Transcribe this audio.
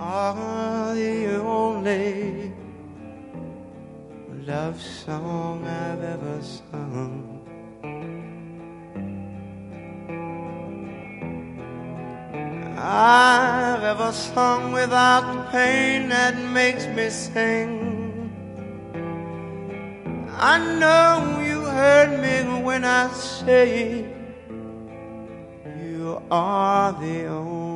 are the only love song I've ever sung. I've ever sung without the pain that makes me sing. I know you heard me when I say you are the only